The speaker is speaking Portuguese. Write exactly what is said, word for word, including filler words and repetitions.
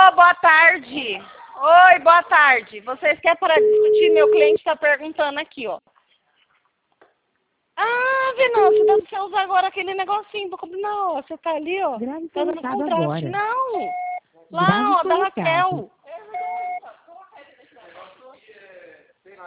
Alô, boa tarde. Oi, boa tarde. Vocês querem parar de discutir? Meu cliente está perguntando aqui, ó. Ah, Venâncio, dá pra você usar agora aquele negocinho. Não, você tá ali, ó. Grave Tá seu dando recado contraste. agora. Não. Grave Lá, ó, seu da recado. Raquel.